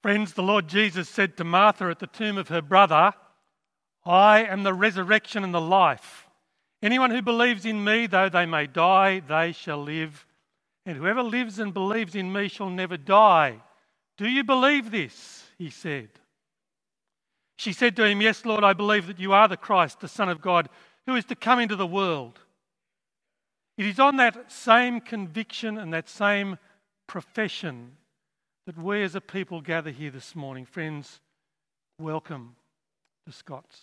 Friends, the Lord Jesus said to Martha at the tomb of her brother, "I am the resurrection and the life. Anyone who believes in me, though they may die, they shall live. And whoever lives and believes in me shall never die. Do you believe this?" he said. She said to him, "Yes, Lord, I believe that you are the Christ, the Son of God, who is to come into the world." It is on that same conviction and that same profession that we as a people gather here this morning. Friends, welcome to Scots.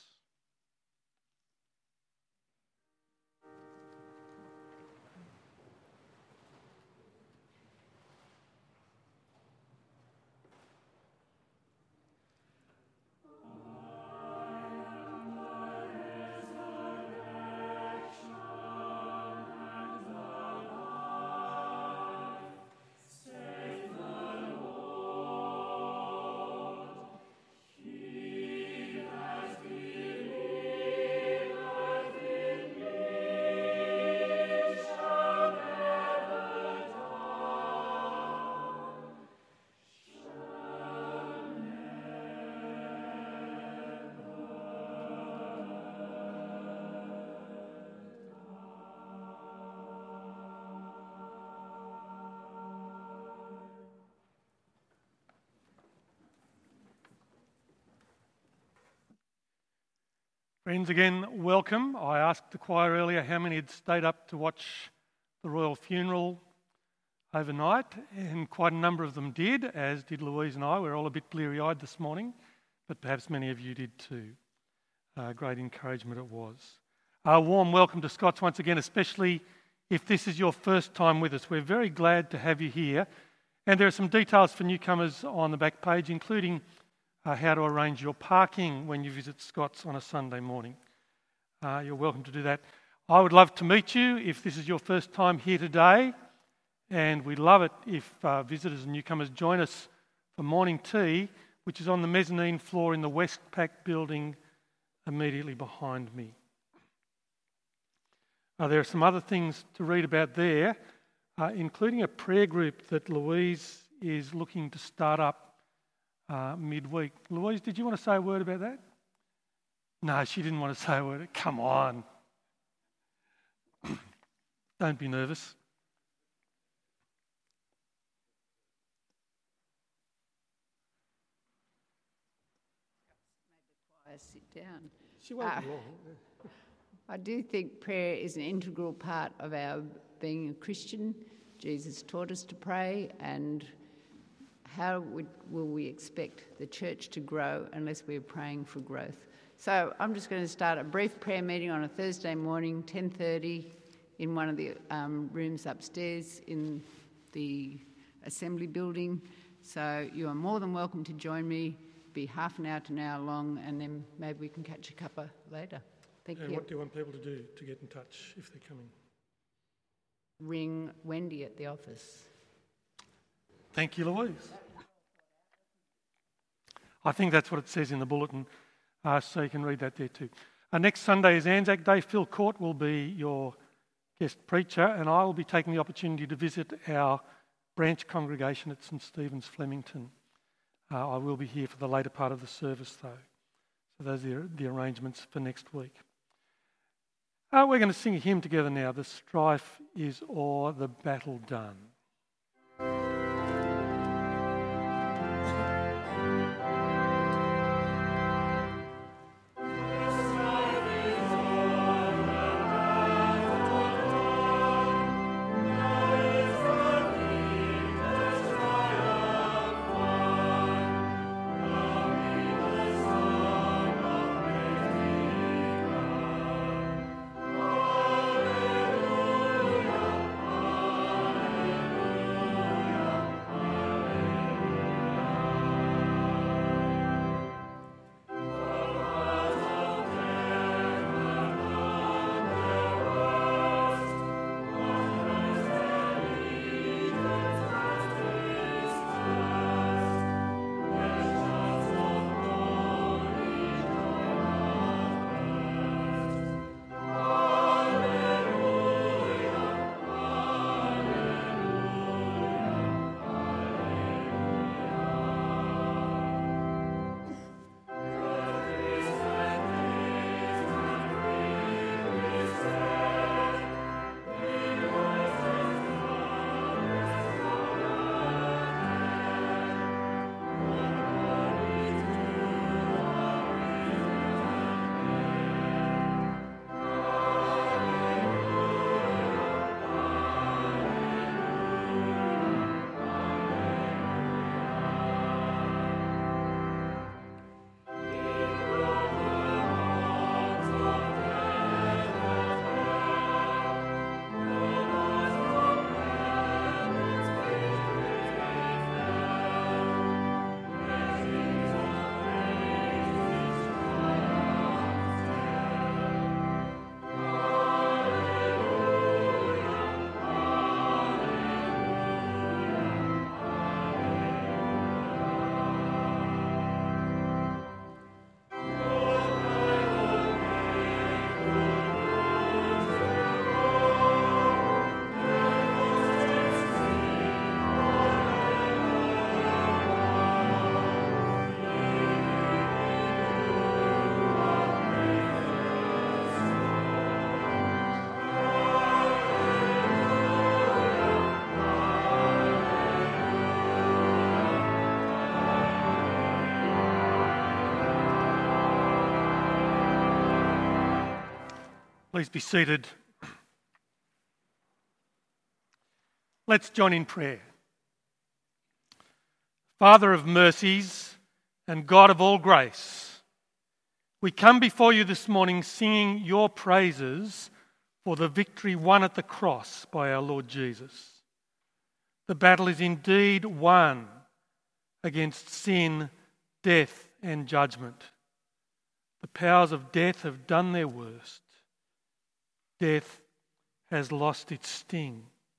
Friends, again, welcome. I asked the choir earlier how many had stayed up to watch the royal funeral overnight, and quite a number of them did, as did Louise and I. We're all a bit bleary-eyed this morning, but perhaps many of you did too. Great encouragement it was. A warm welcome to Scots once again, especially if this is your first time with us. We're very glad to have you here, and there are some details for newcomers on the back page, including how to arrange your parking when you visit Scots on a Sunday morning. You're welcome to do that. I would love to meet you if this is your first time here today, and we'd love it if visitors and newcomers join us for morning tea, which is on the mezzanine floor in the Westpac building immediately behind me. There are some other things to read about there, including a prayer group that Louise is looking to start up midweek. Louise, did you want to say a word about that? No, she didn't want to say a word. Come on. Don't be nervous. Maybe sit down. She won't be long. I do think prayer is an integral part of our being a Christian. Jesus taught us to pray, and how will we expect the church to grow unless we're praying for growth? So I'm just going to start a brief prayer meeting on a Thursday morning, 10:30, in one of the rooms upstairs in the assembly building. So you are more than welcome to join me. Be half an hour to an hour long, and then maybe we can catch a cuppa later. Thank you. And what do you want people to do to get in touch if they're coming? Ring Wendy at the office. Thank you, Louise. I think that's what it says in the bulletin, so you can read that there too. Next Sunday is Anzac Day. Phil Court will be your guest preacher, and I will be taking the opportunity to visit our branch congregation at St Stephen's, Flemington. I will be here for the later part of the service though. So those are the arrangements for next week. We're going to sing a hymn together now. The strife is o'er, the battle done. Please be seated. Let's join in prayer. Father of mercies and God of all grace, we come before you this morning singing your praises for the victory won at the cross by our Lord Jesus. The battle is indeed won against sin, death and judgment. The powers of death have done their worst. Death has lost its sting.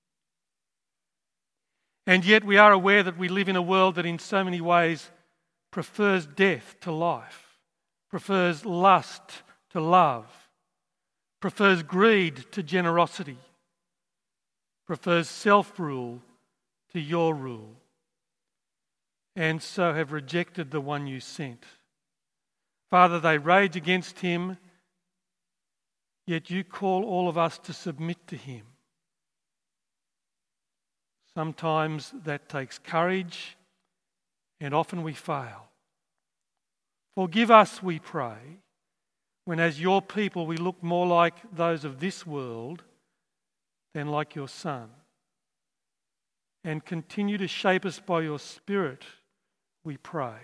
And yet we are aware that we live in a world that in so many ways prefers death to life, prefers lust to love, prefers greed to generosity, prefers self-rule to your rule, and so have rejected the one you sent. Father, they rage against him, yet you call all of us to submit to him. Sometimes that takes courage, and often we fail. Forgive us, we pray, when as your people we look more like those of this world than like your Son. And continue to shape us by your Spirit, we pray.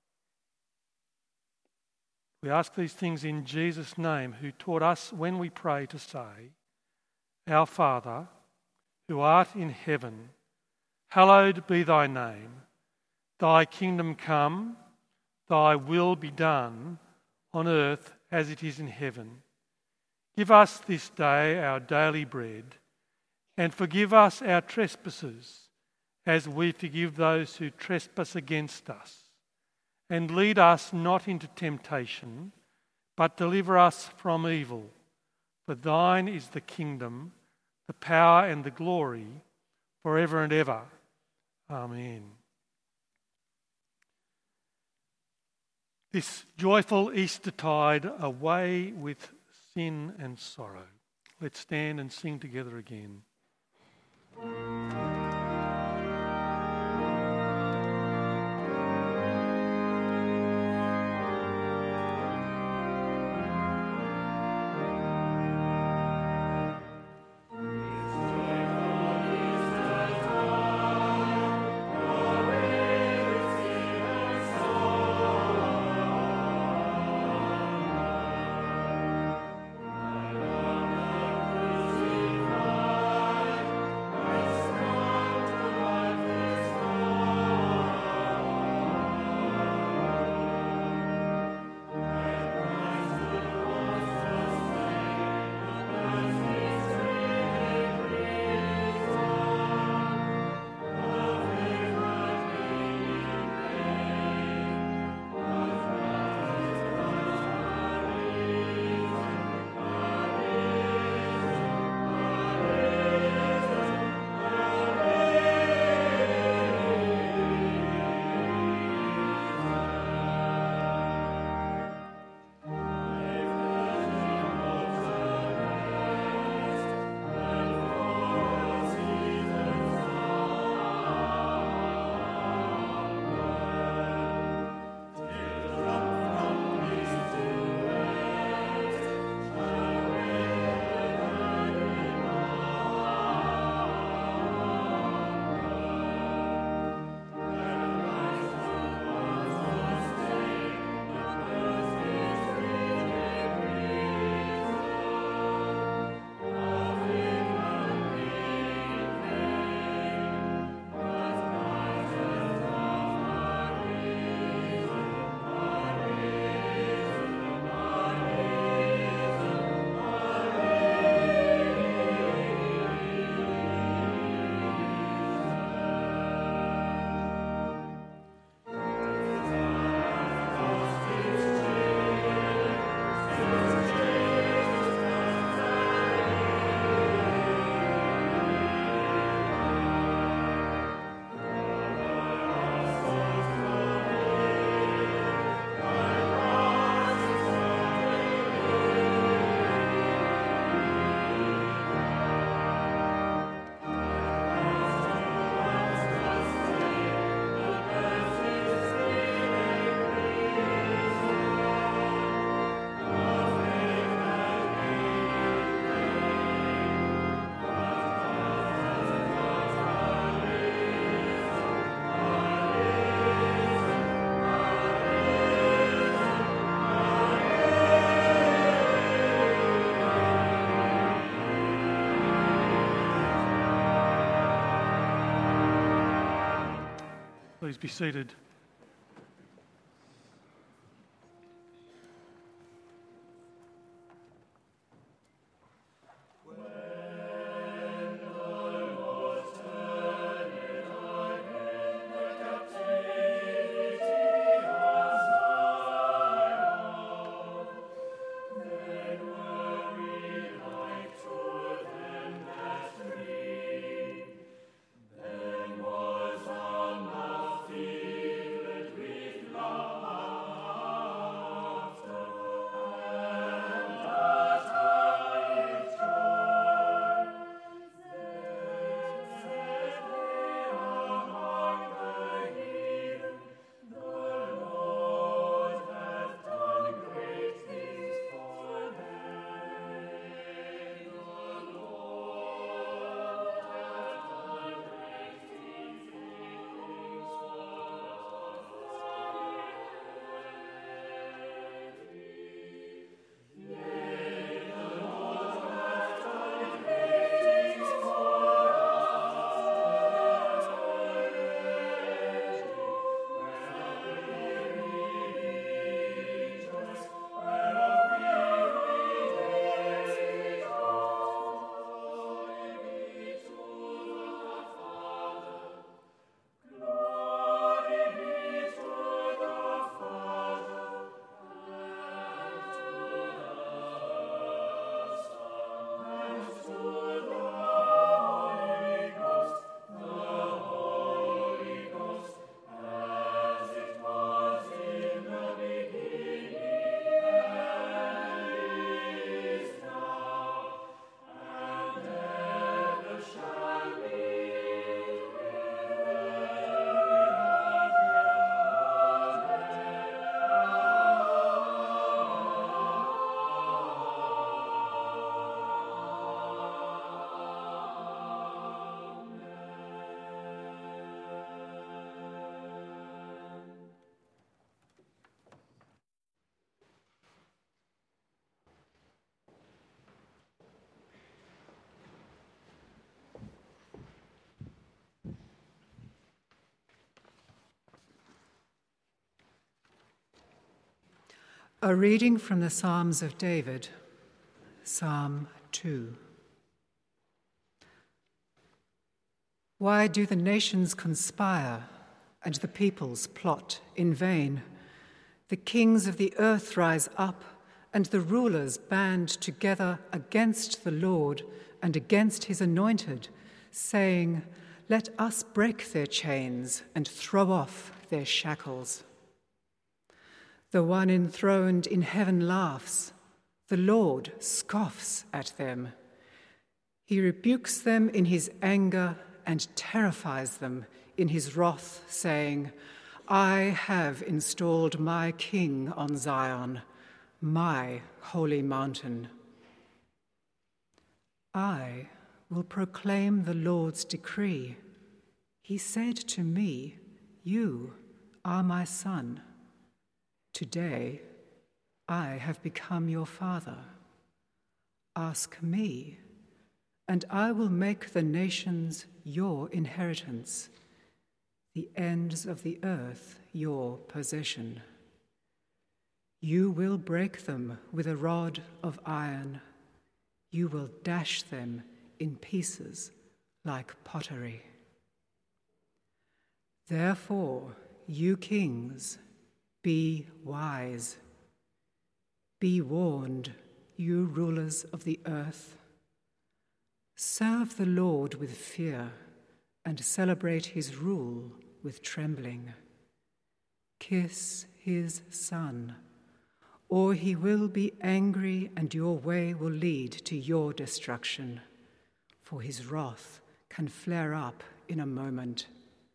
We ask these things in Jesus' name, who taught us when we pray to say, Our Father, who art in heaven, hallowed be thy name. Thy kingdom come, thy will be done on earth as it is in heaven. Give us this day our daily bread, and forgive us our trespasses, as we forgive those who trespass against us. And lead us not into temptation, but deliver us from evil. For thine is the kingdom, the power and the glory, forever and ever. Amen. This joyful Eastertide, away with sin and sorrow. Let's stand and sing together again. Please be seated. A reading from the Psalms of David, Psalm 2. Why do the nations conspire and the peoples plot in vain? The kings of the earth rise up and the rulers band together against the Lord and against his anointed, saying, "Let us break their chains and throw off their shackles." The one enthroned in heaven laughs. The Lord scoffs at them. He rebukes them in his anger and terrifies them in his wrath, saying, "I have installed my king on Zion, my holy mountain. I will proclaim the Lord's decree. He said to me, 'You are my son. Today I have become your father. Ask me, and I will make the nations your inheritance, the ends of the earth your possession. You will break them with a rod of iron. You will dash them in pieces like pottery. Therefore, you kings, be wise. Be warned, you rulers of the earth. Serve the Lord with fear and celebrate his rule with trembling. Kiss his Son, or he will be angry and your way will lead to your destruction, for his wrath can flare up in a moment.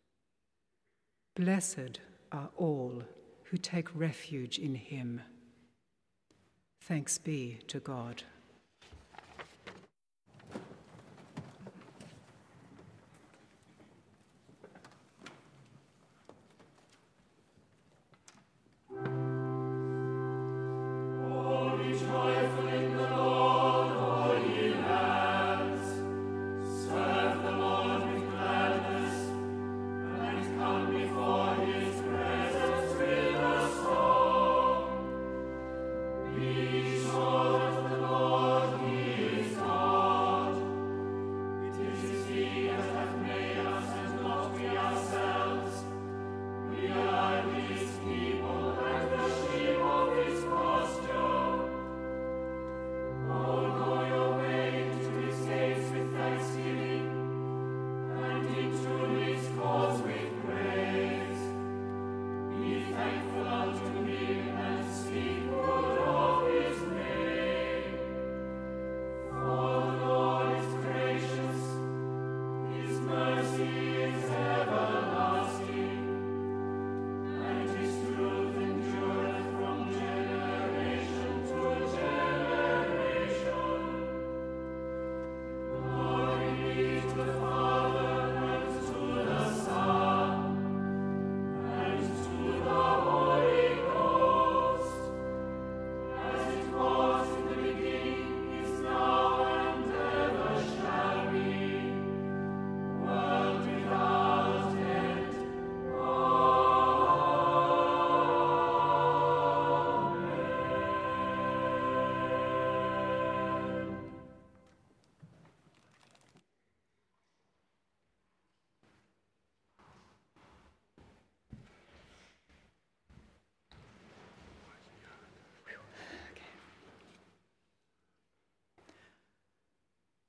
Blessed are all who take refuge in him. Thanks be to God. Serve the Lord with gladness, and come before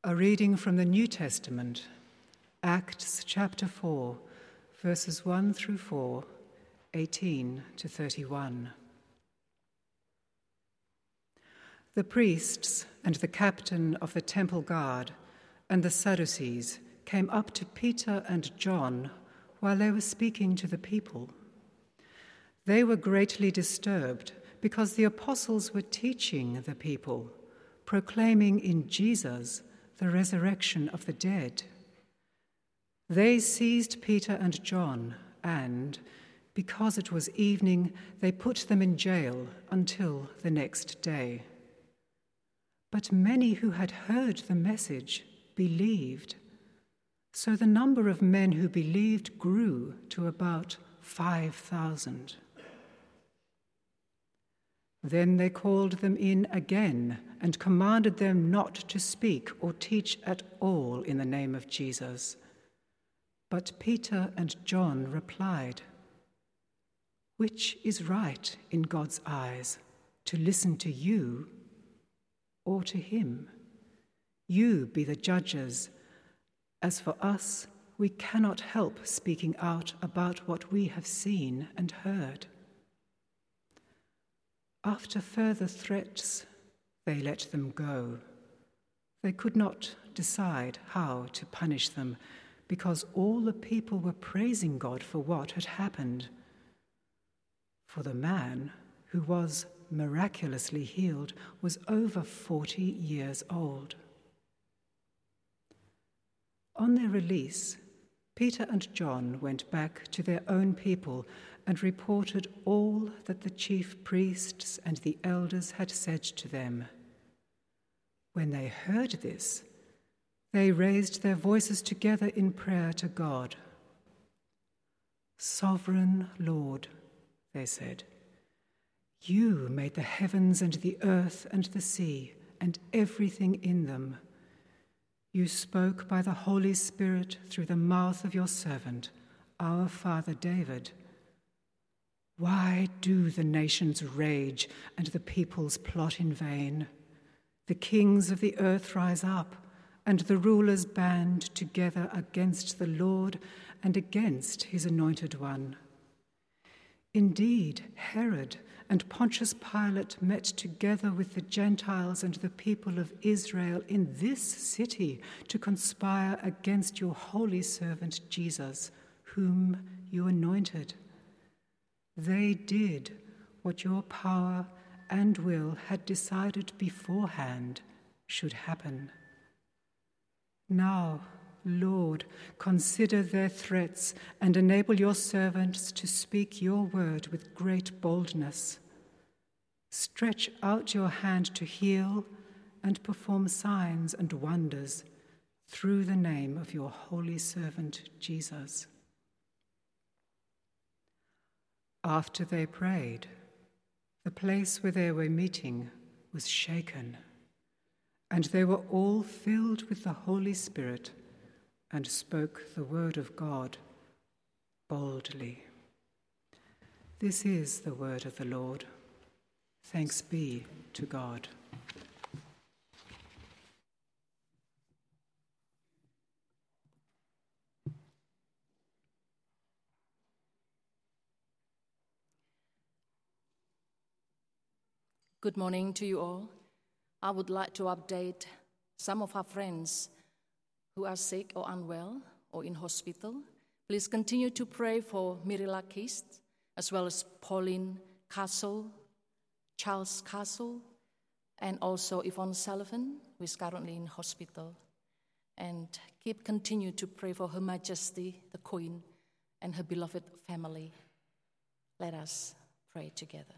A reading from the New Testament, Acts chapter 4, verses 1 through 4, 18 to 31. The priests and the captain of the temple guard and the Sadducees came up to Peter and John while they were speaking to the people. They were greatly disturbed because the apostles were teaching the people, proclaiming in Jesus the resurrection of the dead. They seized Peter and John and, because it was evening, they put them in jail until the next day. But many who had heard the message believed. So the number of men who believed grew to about 5,000. Then they called them in again and commanded them not to speak or teach at all in the name of Jesus. But Peter and John replied, "Which is right in God's eyes, to listen to you or to him? You be the judges. As for us, we cannot help speaking out about what we have seen and heard." After further threats, they let them go. They could not decide how to punish them because all the people were praising God for what had happened. For the man who was miraculously healed was over 40 years old. On their release, Peter and John went back to their own people and reported all that the chief priests and the elders had said to them. When they heard this, they raised their voices together in prayer to God. "Sovereign Lord," they said, "you made the heavens and the earth and the sea and everything in them. You spoke by the Holy Spirit through the mouth of your servant, our father David. Why do the nations rage and the peoples plot in vain? The kings of the earth rise up, and the rulers band together against the Lord and against his anointed one. Indeed, Herod and Pontius Pilate met together with the Gentiles and the people of Israel in this city to conspire against your holy servant Jesus, whom you anointed. They did what your power and will had decided beforehand should happen. Now, Lord, consider their threats and enable your servants to speak your word with great boldness. Stretch out your hand to heal and perform signs and wonders through the name of your holy servant Jesus." After they prayed, the place where they were meeting was shaken, and they were all filled with the Holy Spirit and spoke the word of God boldly. This is the word of the Lord. Thanks be to God. Good morning to you all. I would like to update some of our friends who are sick or unwell or in hospital. Please continue to pray for Mirilla Kist, as well as Pauline Castle, Charles Castle, and also Yvonne Sullivan, who is currently in hospital. And continue to pray for Her Majesty, the Queen, and her beloved family. Let us pray together.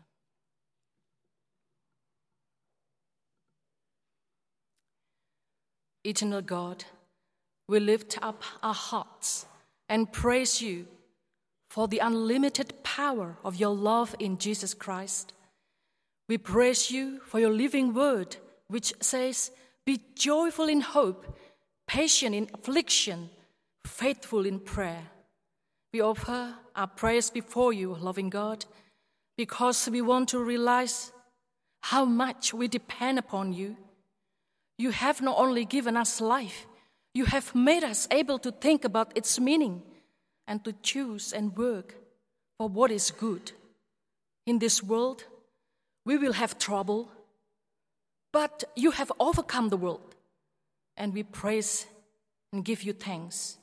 Eternal God, we lift up our hearts and praise you for the unlimited power of your love in Jesus Christ. We praise you for your living word, which says, "Be joyful in hope, patient in affliction, faithful in prayer." We offer our prayers before you, loving God, because we want to realize how much we depend upon you. You have not only given us life, you have made us able to think about its meaning and to choose and work for what is good. In this world, we will have trouble, but you have overcome the world, and we praise and give you thanks.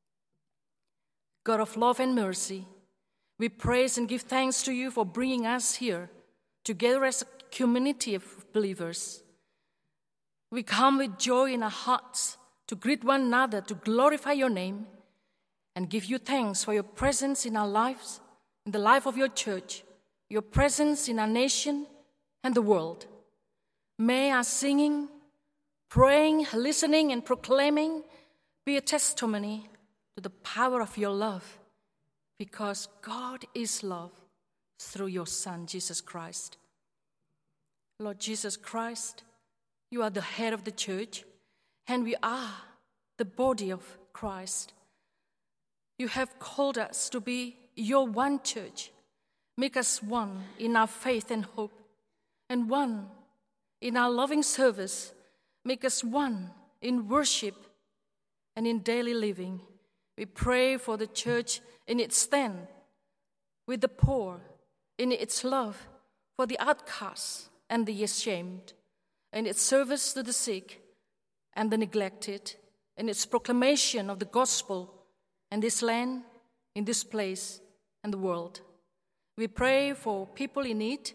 God of love and mercy, we praise and give thanks to you for bringing us here together as a community of believers. We come with joy in our hearts to greet one another, to glorify your name, and give you thanks for your presence in our lives, in the life of your church, your presence in our nation and the world. May our singing, praying, listening, and proclaiming be a testimony to the power of your love, because God is love through your Son, Jesus Christ. Lord Jesus Christ, you are the head of the church, and we are the body of Christ. You have called us to be your one church. Make us one in our faith and hope, and one in our loving service. Make us one in worship and in daily living. We pray for the church in its stand with the poor, in its love for the outcasts and the ashamed, in its service to the sick and the neglected, in its proclamation of the gospel in this land, in this place, and the world. We pray for people in need,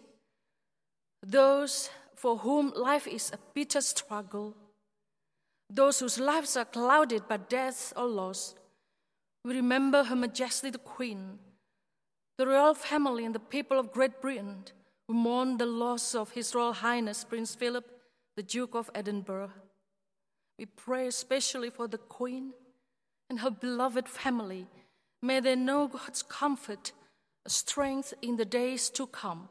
those for whom life is a bitter struggle, those whose lives are clouded by death or loss. We remember Her Majesty the Queen, the royal family and the people of Great Britain who mourn the loss of His Royal Highness Prince Philip, the Duke of Edinburgh. We pray especially for the Queen and her beloved family. May they know God's comfort, strength in the days to come.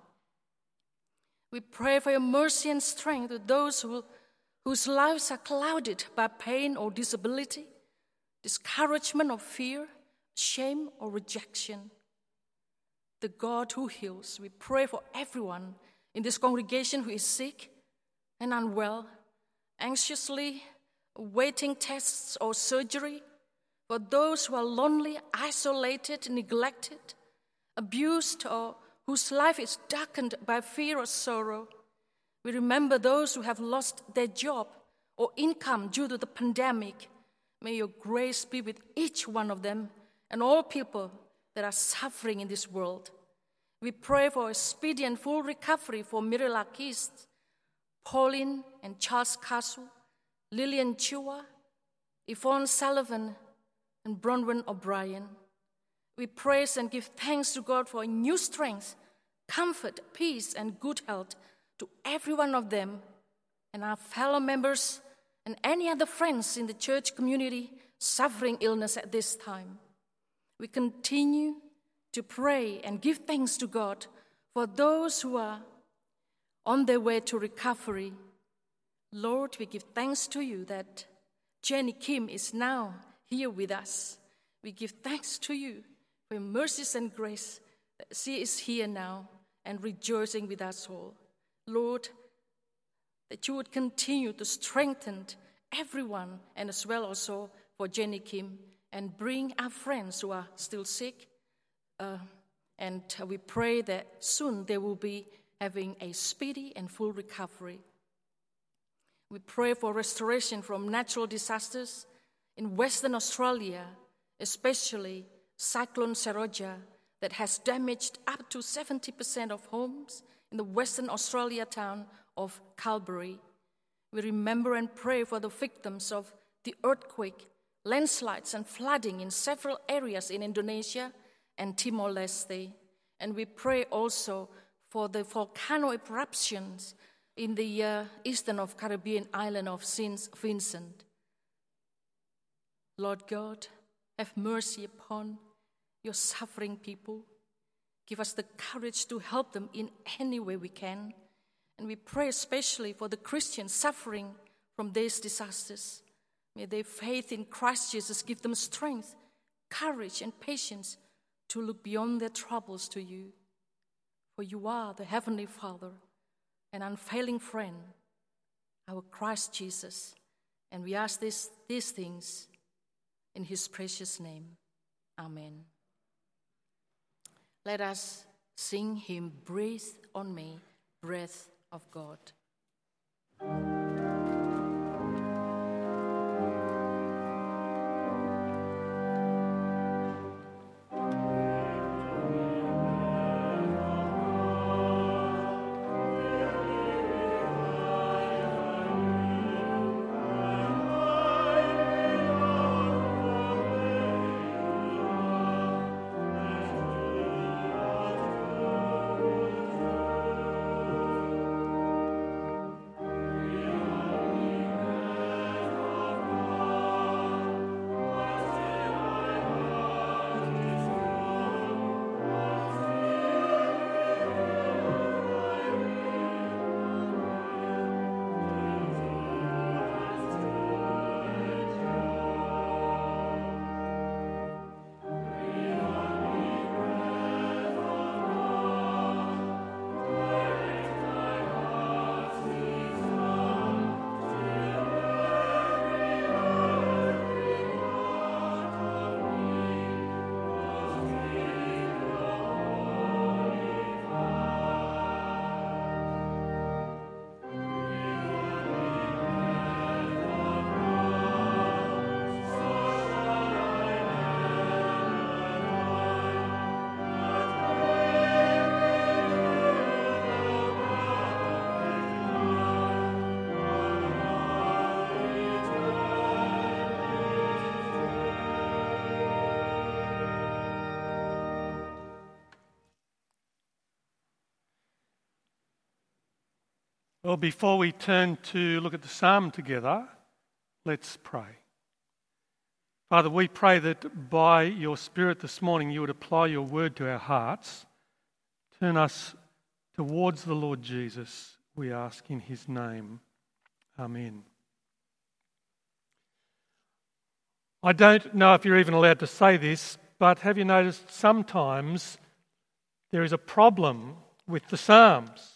We pray for your mercy and strength to those whose lives are clouded by pain or disability, discouragement or fear, shame or rejection. The God who heals, we pray for everyone in this congregation who is sick and unwell, anxiously awaiting tests or surgery, for those who are lonely, isolated, neglected, abused, or whose life is darkened by fear or sorrow. We remember those who have lost their job or income due to the pandemic. May your grace be with each one of them and all people that are suffering in this world. We pray for a speedy and full recovery for Mirela Kist, Pauline and Charles Castle, Lillian Chua, Yvonne Sullivan, and Bronwyn O'Brien. We praise and give thanks to God for new strength, comfort, peace, and good health to every one of them and our fellow members and any other friends in the church community suffering illness at this time. We continue to pray and give thanks to God for those who are on their way to recovery. Lord, we give thanks to you that Jenny Kim is now here with us. We give thanks to you for your mercies and grace that she is here now and rejoicing with us all. Lord, that you would continue to strengthen everyone, and as well also for Jenny Kim, and bring our friends who are still sick. And we pray that soon they will be having a speedy and full recovery. We pray for restoration from natural disasters in Western Australia, especially Cyclone Seroja, that has damaged up to 70% of homes in the Western Australia town of Kalbarri. We remember and pray for the victims of the earthquake, landslides, and flooding in several areas in Indonesia and Timor-Leste. And we pray also for the volcano eruptions in the eastern of Caribbean island of St. Vincent. Lord God, have mercy upon your suffering people. Give us the courage to help them in any way we can. And we pray especially for the Christians suffering from these disasters. May their faith in Christ Jesus give them strength, courage, and patience to look beyond their troubles to you. For you are the Heavenly Father, an unfailing friend, our Christ Jesus. And we ask these things in his precious name. Amen. Let us sing hymn, Breathe on Me, Breath of God. Well, before we turn to look at the psalm together, let's pray. Father, we pray that by your Spirit this morning you would apply your word to our hearts. Turn us towards the Lord Jesus, we ask in his name. Amen. I don't know if you're even allowed to say this, but have you noticed sometimes there is a problem with the Psalms?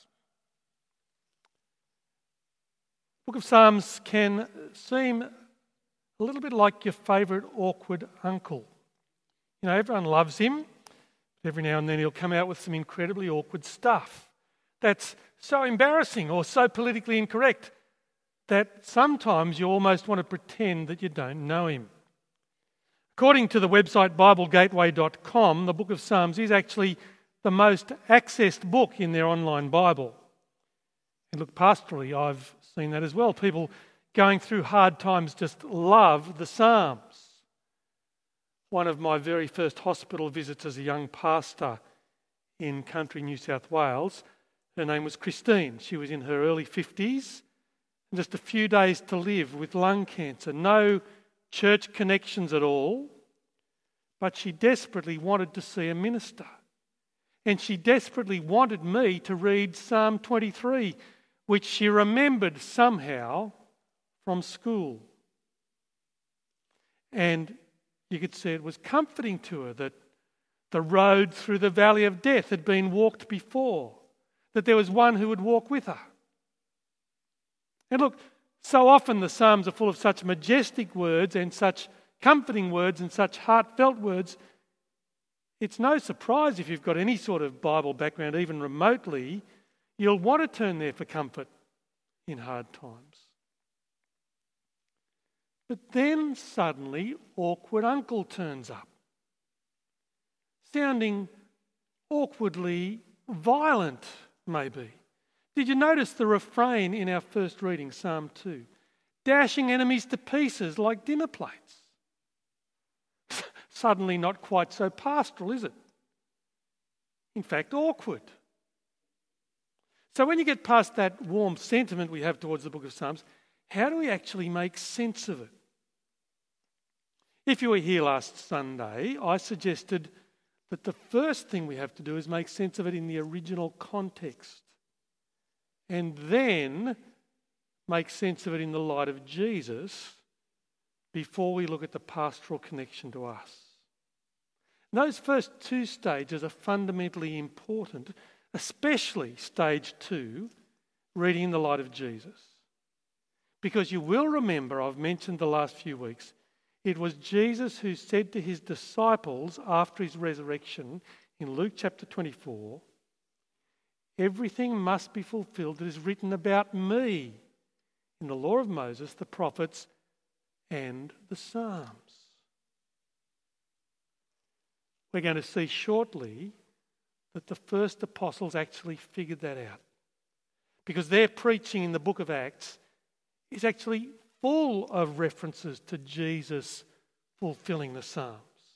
The book of Psalms can seem a little bit like your favourite awkward uncle. You know, everyone loves him. Every now and then he'll come out with some incredibly awkward stuff that's so embarrassing or so politically incorrect that sometimes you almost want to pretend that you don't know him. According to the website BibleGateway.com, the book of Psalms is actually the most accessed book in their online Bible. And look, pastorally, I've seen that as well. People going through hard times just love the Psalms. One of my very first hospital visits as a young pastor in country New South Wales, her name was Christine. She was in her early 50s and just a few days to live with lung cancer. No church connections at all, but she desperately wanted to see a minister. And she desperately wanted me to read Psalm 23, which she remembered somehow from school. And you could see it was comforting to her that the road through the valley of death had been walked before, that there was one who would walk with her. And look, so often the Psalms are full of such majestic words and such comforting words and such heartfelt words. It's no surprise if you've got any sort of Bible background, even remotely, you'll want to turn there for comfort in hard times. But then suddenly, awkward uncle turns up, sounding awkwardly violent, maybe. Did you notice the refrain in our first reading, Psalm 2? Dashing enemies to pieces like dinner plates. Suddenly not quite so pastoral, is it? In fact, awkward. So when you get past that warm sentiment we have towards the book of Psalms, how do we actually make sense of it? If you were here last Sunday, I suggested that the first thing we have to do is make sense of it in the original context, and then make sense of it in the light of Jesus before we look at the pastoral connection to us. And those first two stages are fundamentally important, especially stage 2, reading in the light of Jesus. Because you will remember, I've mentioned the last few weeks, it was Jesus who said to his disciples after his resurrection in Luke chapter 24, everything must be fulfilled that is written about me in the law of Moses, the prophets, and the Psalms. We're going to see shortly that the first apostles actually figured that out, because their preaching in the book of Acts is actually full of references to Jesus fulfilling the Psalms.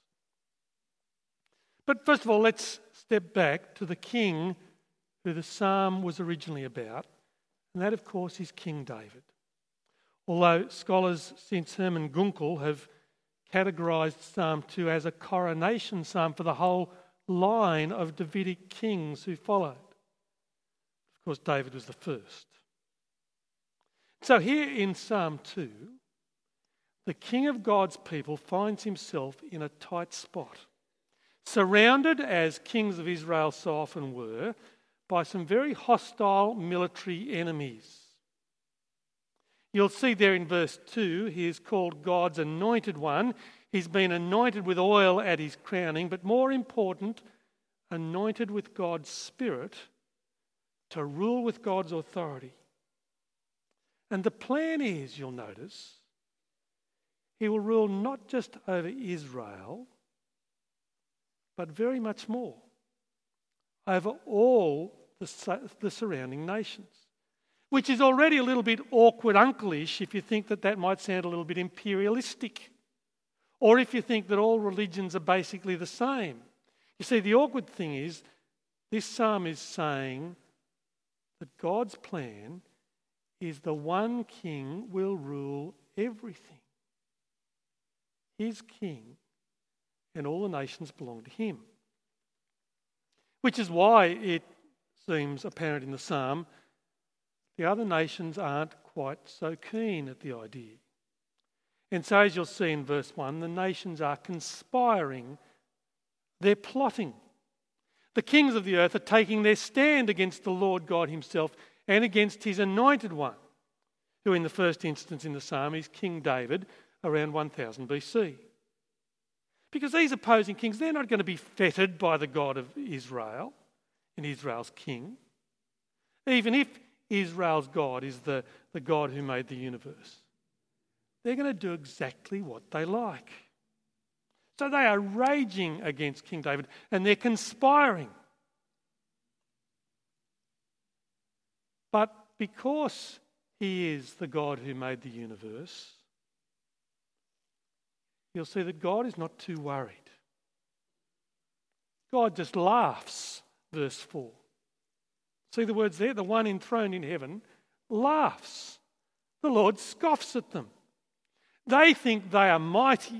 But first of all, let's step back to the king who the psalm was originally about, and that, of course, is King David. Although scholars since Herman Gunkel have categorised Psalm 2 as a coronation psalm for the whole line of Davidic kings who followed. Of course, David was the first. So here in Psalm 2, the king of God's people finds himself in a tight spot, surrounded, as kings of Israel so often were, by some very hostile military enemies. You'll see there in verse 2, he is called God's anointed one. He's been anointed with oil at his crowning, but more important, anointed with God's Spirit to rule with God's authority. And the plan is, you'll notice, he will rule not just over Israel, but very much more, over all the surrounding nations. Which is already a little bit awkward uncle-ish if you think that that might sound a little bit imperialistic. Or if you think that all religions are basically the same. You see, the awkward thing is, this psalm is saying that God's plan is the one king will rule everything. His king, and all the nations belong to him. Which is why it seems apparent in the psalm the other nations aren't quite so keen at the idea. And so, as you'll see in verse 1, the nations are conspiring. They're plotting. The kings of the earth are taking their stand against the Lord God himself and against his anointed one, who in the first instance in the psalm is King David around 1000 BC. Because these opposing kings, they're not going to be fettered by the God of Israel and Israel's king. Even if Israel's God is the God who made the universe, they're going to do exactly what they like. So they are raging against King David and they're conspiring. But because he is the God who made the universe, you'll see that God is not too worried. God just laughs, verse 4. See the words there? The one enthroned in heaven laughs. The Lord scoffs at them. They think they are mighty,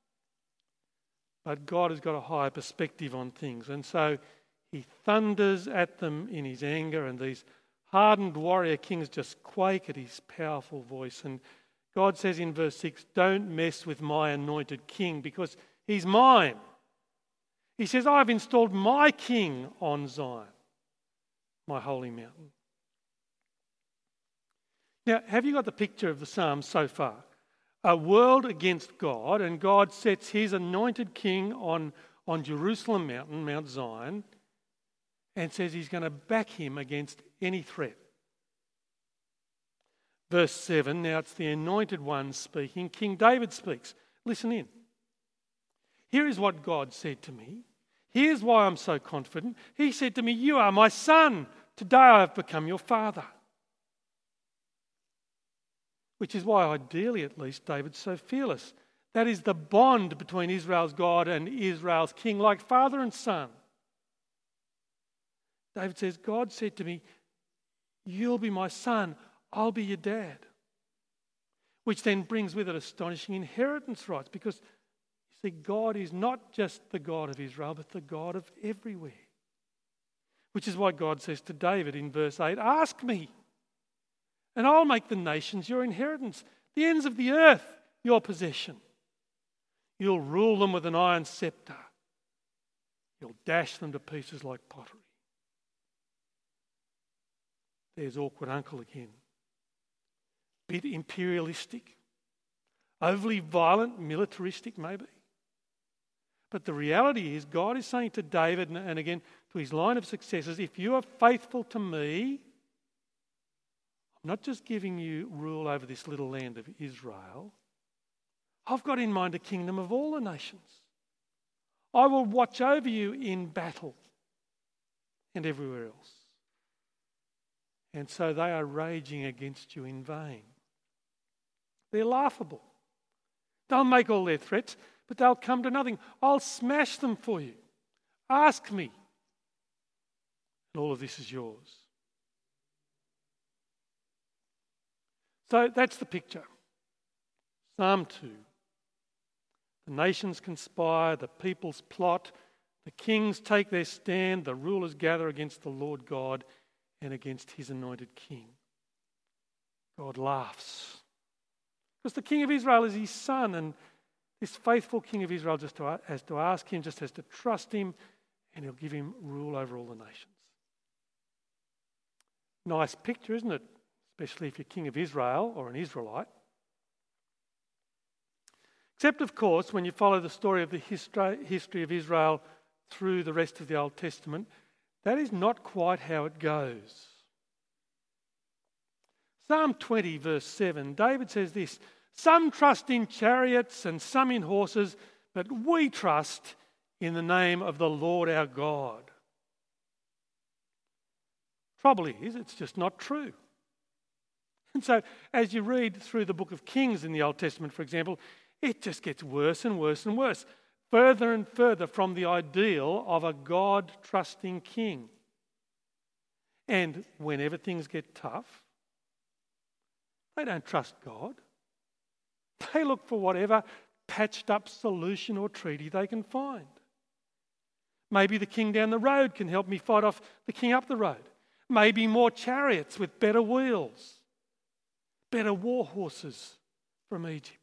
but God has got a higher perspective on things. And so he thunders at them in his anger, and these hardened warrior kings just quake at his powerful voice. And God says in verse 6, don't mess with my anointed king because he's mine. He says, I've installed my king on Zion, my holy mountain. Now, have you got the picture of the Psalms so far? A world against God, and God sets his anointed king on Jerusalem mountain, Mount Zion, and says he's going to back him against any threat. Verse 7, now it's the anointed one speaking. King David speaks. Listen in. Here is what God said to me. Here's why I'm so confident. He said to me, you are my son. Today I have become your father. Which is why, ideally at least, David's so fearless. That is the bond between Israel's God and Israel's king, like father and son. David says, God said to me, you'll be my son, I'll be your dad. Which then brings with it astonishing inheritance rights, because you see, God is not just the God of Israel, but the God of everywhere. Which is why God says to David in verse 8, ask me, and I'll make the nations your inheritance, the ends of the earth your possession. You'll rule them with an iron scepter. You'll dash them to pieces like pottery. There's awkward uncle again. bit imperialistic, overly violent, militaristic maybe. But the reality is God is saying to David and again to his line of successors, if you are faithful to me, I'm not just giving you rule over this little land of Israel. I've got in mind a kingdom of all the nations. I will watch over you in battle and everywhere else. And so they are raging against you in vain. They're laughable. They'll make all their threats, but they'll come to nothing. I'll smash them for you. Ask me. And all of this is yours. So that's the picture. Psalm 2. The nations conspire, the peoples plot, the kings take their stand, the rulers gather against the Lord God and against his anointed king. God laughs. Because the king of Israel is his son, and this faithful king of Israel just has to ask him, just has to trust him, and he'll give him rule over all the nations. Nice picture, isn't it? Especially if you're king of Israel or an Israelite. Except, of course, when you follow the story of the history of Israel through the rest of the Old Testament, that is not quite how it goes. Psalm 20, verse 7, David says this, some trust in chariots and some in horses, but we trust in the name of the Lord our God. Trouble is, it's just not true. And so, as you read through the book of Kings in the Old Testament, for example, it just gets worse and worse and worse, further and further from the ideal of a God-trusting king. And whenever things get tough, they don't trust God. They look for whatever patched-up solution or treaty they can find. Maybe the king down the road can help me fight off the king up the road. Maybe more chariots with better wheels, better war horses from Egypt.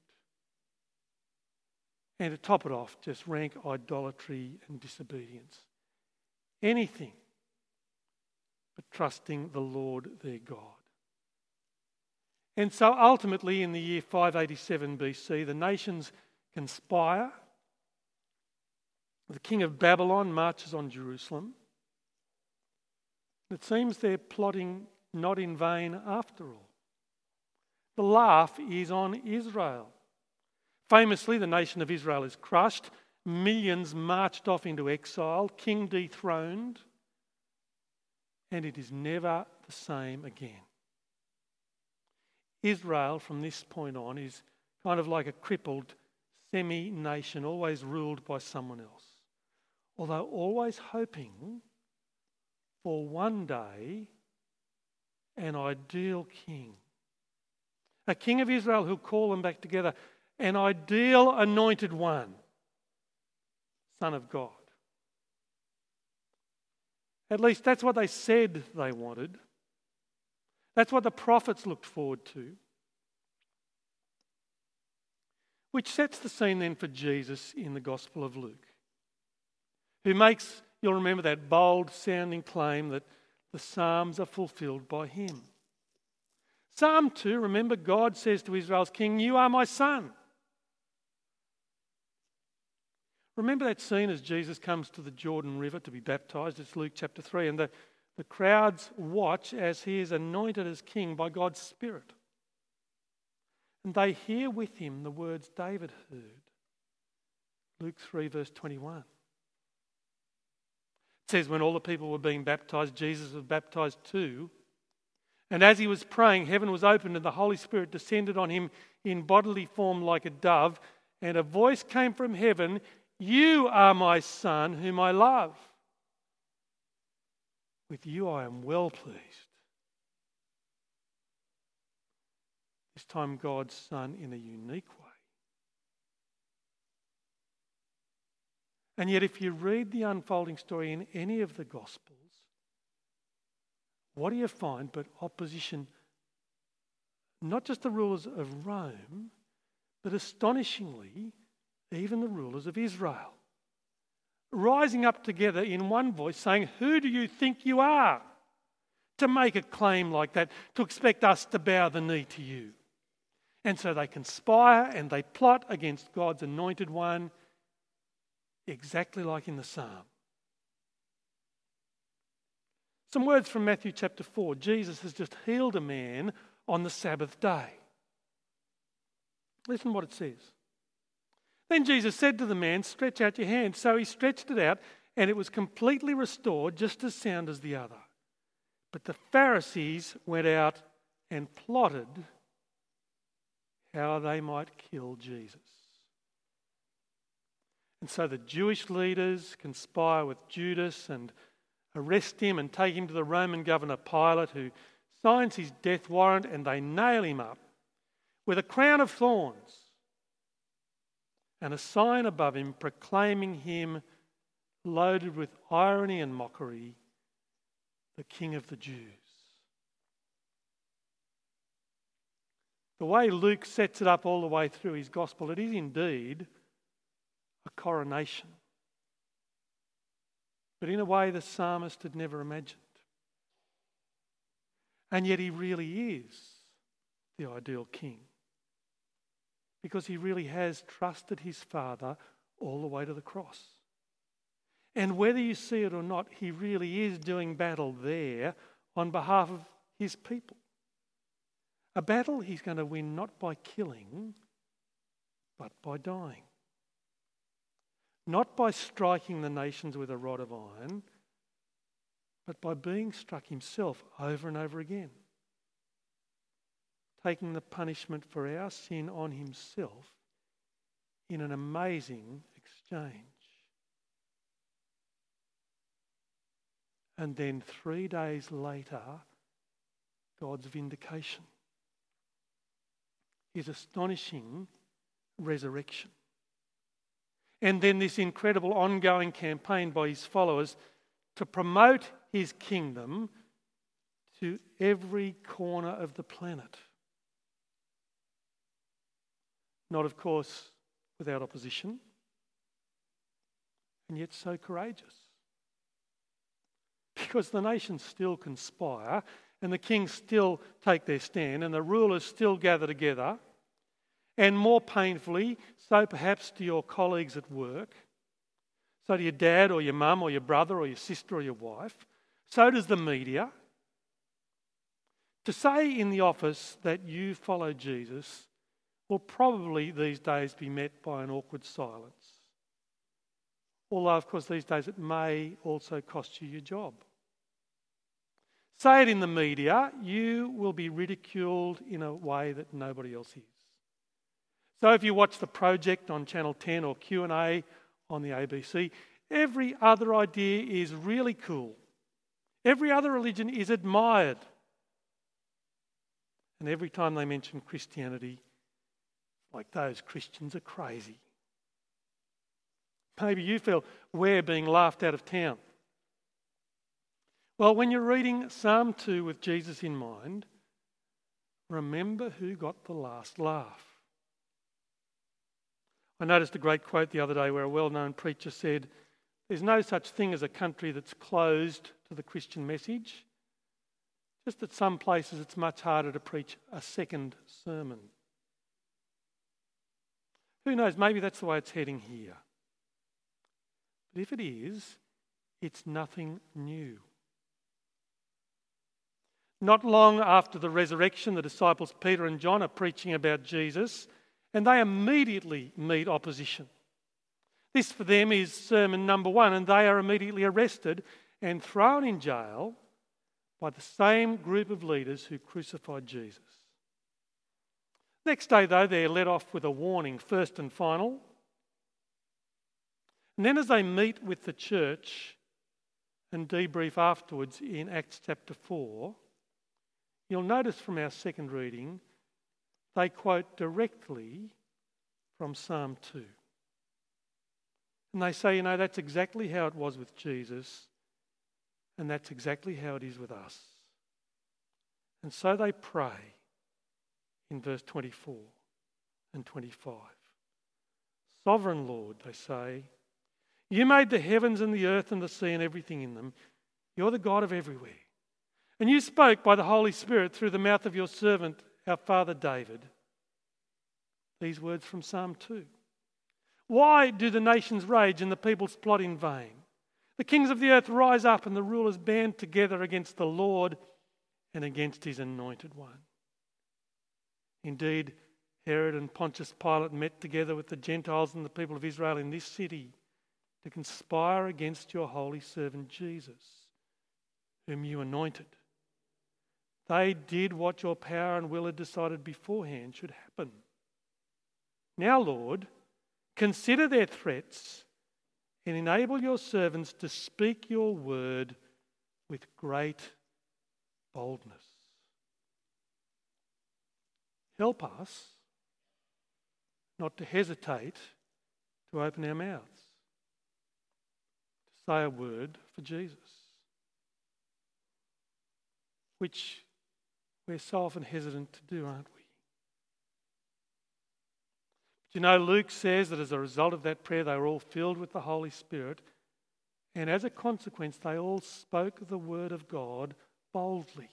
And to top it off, just rank idolatry and disobedience. Anything but trusting the Lord their God. And so ultimately in the year 587 BC, the nations conspire. The king of Babylon marches on Jerusalem. It seems they're plotting not in vain after all. The laugh is on Israel. Famously, the nation of Israel is crushed. Millions marched off into exile, king dethroned, and it is never the same again. Israel, from this point on, is kind of like a crippled semi-nation, always ruled by someone else, although always hoping for one day an ideal king. A king of Israel who'll call them back together, an ideal anointed one, Son of God. At least that's what they said they wanted. That's what the prophets looked forward to. Which sets the scene then for Jesus in the Gospel of Luke, who makes, you'll remember that bold sounding claim that the Psalms are fulfilled by him. Psalm 2, remember, God says to Israel's king, you are my son. Remember that scene as Jesus comes to the Jordan River to be baptised? It's Luke chapter 3. And the crowds watch as he is anointed as king by God's Spirit. And they hear with him the words David heard. Luke 3 verse 21. It says when all the people were being baptised, Jesus was baptised too. And as he was praying, heaven was opened and the Holy Spirit descended on him in bodily form like a dove. And a voice came from heaven, you are my son whom I love. With you I am well pleased. This time God's Son in a unique way. And yet if you read the unfolding story in any of the Gospels, what do you find but opposition, not just the rulers of Rome, but astonishingly, even the rulers of Israel, rising up together in one voice saying, who do you think you are to make a claim like that, to expect us to bow the knee to you? And so they conspire and they plot against God's anointed one, exactly like in the psalm. Some words from Matthew chapter 4. Jesus has just healed a man on the Sabbath day. Listen to what it says. Then Jesus said to the man, "Stretch out your hand." So he stretched it out, and it was completely restored, just as sound as the other. But the Pharisees went out and plotted how they might kill Jesus. And so the Jewish leaders conspire with Judas and arrest him and take him to the Roman governor Pilate, who signs his death warrant, and they nail him up with a crown of thorns and a sign above him proclaiming him, loaded with irony and mockery, the King of the Jews. The way Luke sets it up all the way through his gospel, it is indeed a coronation, but in a way the psalmist had never imagined. And yet he really is the ideal king, because he really has trusted his Father all the way to the cross. And whether you see it or not, he really is doing battle there on behalf of his people. A battle he's going to win not by killing, but by dying. Not by striking the nations with a rod of iron, but by being struck himself over and over again. Taking the punishment for our sin on himself in an amazing exchange. And then 3 days later, God's vindication. His astonishing resurrection. And then this incredible ongoing campaign by his followers to promote his kingdom to every corner of the planet. Not, of course, without opposition, and yet so courageous. Because the nations still conspire, and the kings still take their stand, and the rulers still gather together, and more painfully, so perhaps to your colleagues at work, so to your dad or your mum or your brother or your sister or your wife, so does the media. To say in the office that you follow Jesus will probably these days be met by an awkward silence. Although, of course, these days it may also cost you your job. Say it in the media, you will be ridiculed in a way that nobody else is. So if you watch The Project on Channel 10 or Q&A on the ABC, every other idea is really cool. Every other religion is admired. And every time they mention Christianity, like those Christians are crazy. Maybe you feel we're being laughed out of town. Well, when you're reading Psalm 2 with Jesus in mind, remember who got the last laugh. I noticed a great quote the other day where a well-known preacher said, "There's no such thing as a country that's closed to the Christian message. Just that some places it's much harder to preach a second sermon." Who knows, maybe that's the way it's heading here. But if it is, it's nothing new. Not long after the resurrection, the disciples Peter and John are preaching about Jesus, and they immediately meet opposition. This for them is sermon number 1, and they are immediately arrested and thrown in jail by the same group of leaders who crucified Jesus. Next day, though, they're let off with a warning, first and final. And then as they meet with the church and debrief afterwards in Acts chapter 4, you'll notice from our second reading, they quote directly from Psalm 2. And they say, that's exactly how it was with Jesus, and that's exactly how it is with us. And so they pray in verse 24 and 25. Sovereign Lord, they say, you made the heavens and the earth and the sea and everything in them. You're the God of everywhere. And you spoke by the Holy Spirit through the mouth of your servant, our father David. These words from Psalm 2. Why do the nations rage and the peoples plot in vain? The kings of the earth rise up and the rulers band together against the Lord and against his anointed one. Indeed, Herod and Pontius Pilate met together with the Gentiles and the people of Israel in this city to conspire against your holy servant Jesus, whom you anointed. They did what your power and will had decided beforehand should happen. Now, Lord, consider their threats and enable your servants to speak your word with great boldness. Help us not to hesitate to open our mouths, to say a word for Jesus, which we're so often hesitant to do, aren't we? But you know, Luke says that as a result of that prayer, they were all filled with the Holy Spirit, and as a consequence, they all spoke the word of God boldly.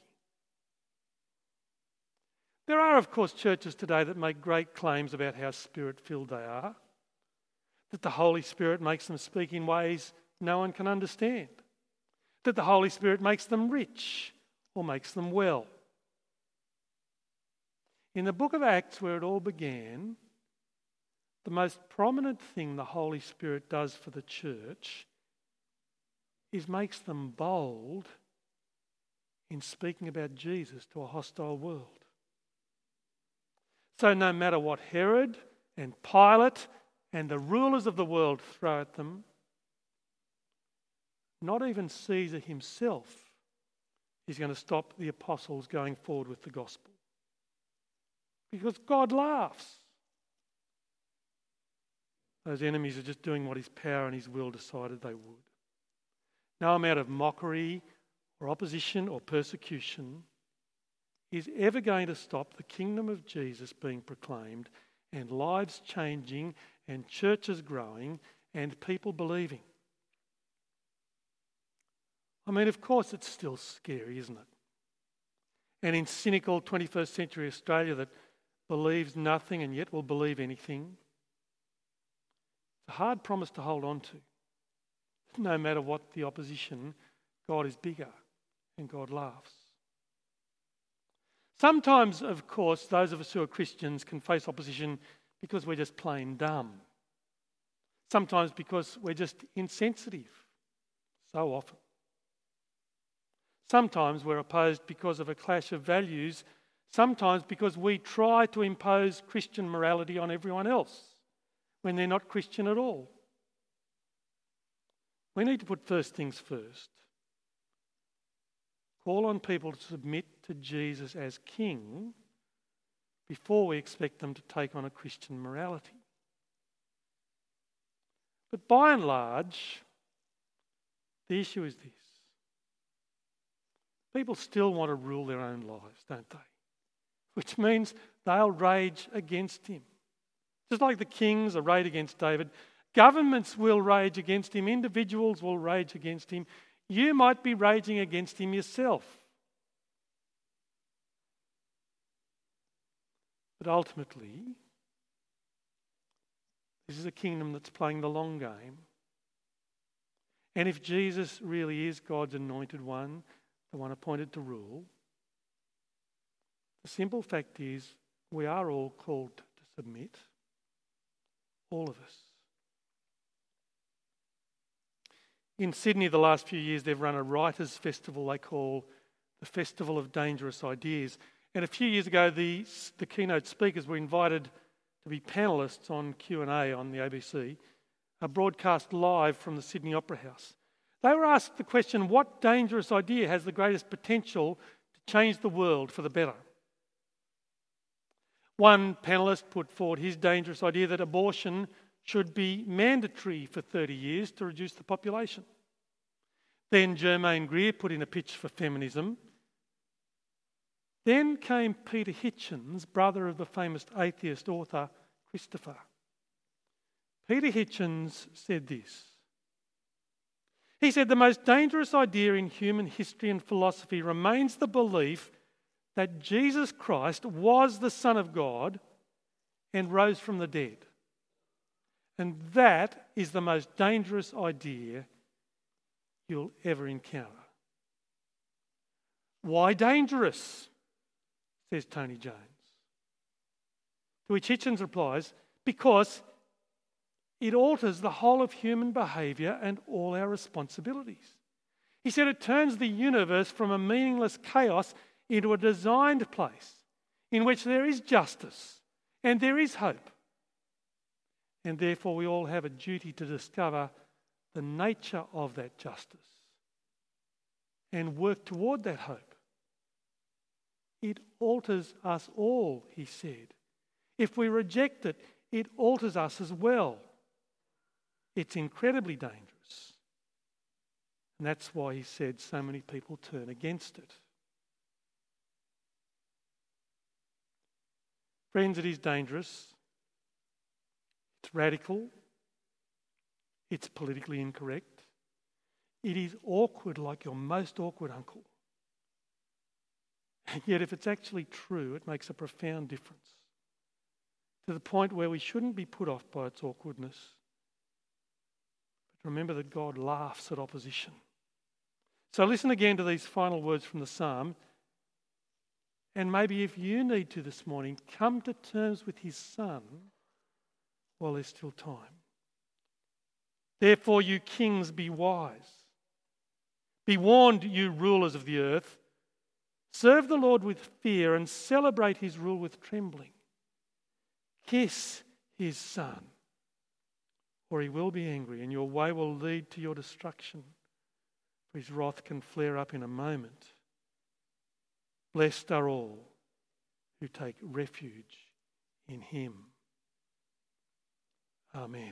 There are, of course, churches today that make great claims about how Spirit-filled they are, that the Holy Spirit makes them speak in ways no one can understand, that the Holy Spirit makes them rich or makes them well. In the book of Acts, where it all began, the most prominent thing the Holy Spirit does for the church is makes them bold in speaking about Jesus to a hostile world. So no matter what Herod and Pilate and the rulers of the world throw at them, not even Caesar himself is going to stop the apostles going forward with the gospel. Because God laughs. Those enemies are just doing what his power and his will decided they would. No amount of mockery or opposition or persecution is ever going to stop the kingdom of Jesus being proclaimed and lives changing and churches growing and people believing. I mean, of course it's still scary, isn't it? And in cynical 21st century Australia that believes nothing and yet will believe anything, it's a hard promise to hold on to. No matter what the opposition, God is bigger and God laughs. Sometimes, of course, those of us who are Christians can face opposition because we're just plain dumb. Sometimes because we're just insensitive. So often. Sometimes we're opposed because of a clash of values. Sometimes because we try to impose Christian morality on everyone else when they're not Christian at all. We need to put first things first. Call on people to submit to Jesus as King before we expect them to take on a Christian morality. But by and large, the issue is this. People still want to rule their own lives, don't they? Which means they'll rage against him. Just like the kings arrayed against David, governments will rage against him, individuals will rage against him. You might be raging against him yourself. But ultimately, this is a kingdom that's playing the long game. And if Jesus really is God's anointed one, the one appointed to rule, the simple fact is we are all called to submit. All of us. In Sydney the last few years they've run a writers' festival they call the Festival of Dangerous Ideas. And a few years ago the keynote speakers were invited to be panellists on Q&A on the ABC, broadcast live from the Sydney Opera House. They were asked the question, what dangerous idea has the greatest potential to change the world for the better? One panellist put forward his dangerous idea that abortion should be mandatory for 30 years to reduce the population. Then Germaine Greer put in a pitch for feminism. Then came Peter Hitchens, brother of the famous atheist author Christopher. Peter Hitchens said this. He said, the most dangerous idea in human history and philosophy remains the belief that Jesus Christ was the Son of God and rose from the dead. And that is the most dangerous idea you'll ever encounter. Why dangerous? Says Tony Jones. To which Hitchens replies, because it alters the whole of human behaviour and all our responsibilities. He said it turns the universe from a meaningless chaos into a designed place in which there is justice and there is hope. And therefore we all have a duty to discover the nature of that justice and work toward that hope. It alters us all, he said. If we reject it, it alters us as well. It's incredibly dangerous. And that's why he said so many people turn against it. Friends, it is dangerous. It's radical. It's politically incorrect. It is awkward like your most awkward uncle. And yet if it's actually true, it makes a profound difference. To the point where we shouldn't be put off by its awkwardness. But remember that God laughs at opposition. So listen again to these final words from the psalm. And maybe if you need to this morning, come to terms with his Son while there's still time. Therefore, you kings, be wise. Be warned, you rulers of the earth. Serve the Lord with fear and celebrate his rule with trembling. Kiss his Son, or he will be angry and your way will lead to your destruction. For his wrath can flare up in a moment. Blessed are all who take refuge in him. Amen.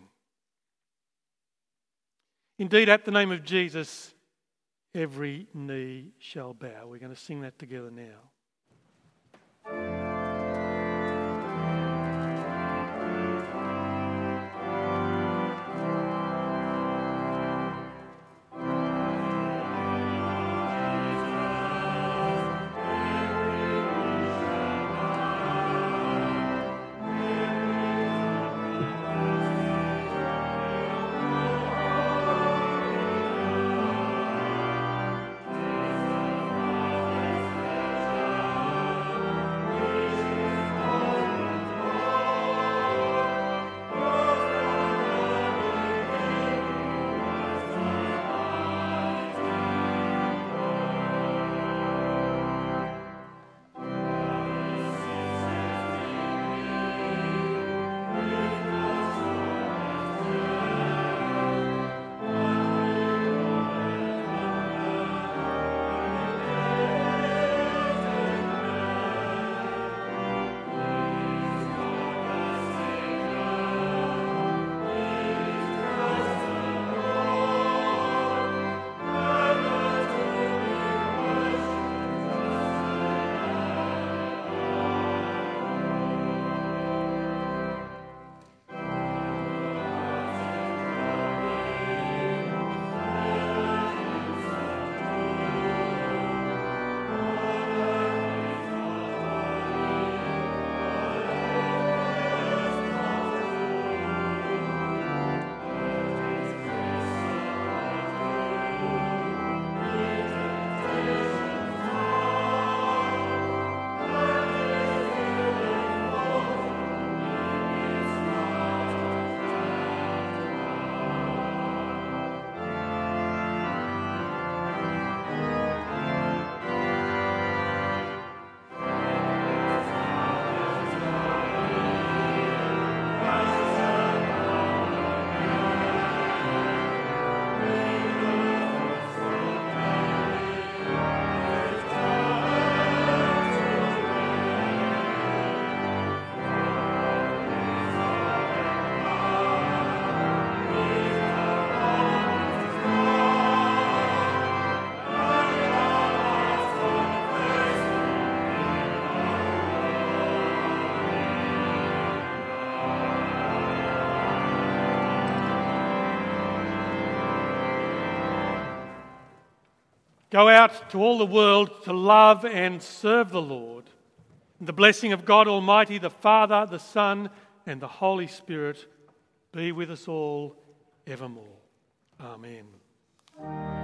Indeed, at the name of Jesus, every knee shall bow. We're going to sing that together now. Go out to all the world to love and serve the Lord. And the blessing of God Almighty, the Father, the Son, and the Holy Spirit be with us all evermore. Amen.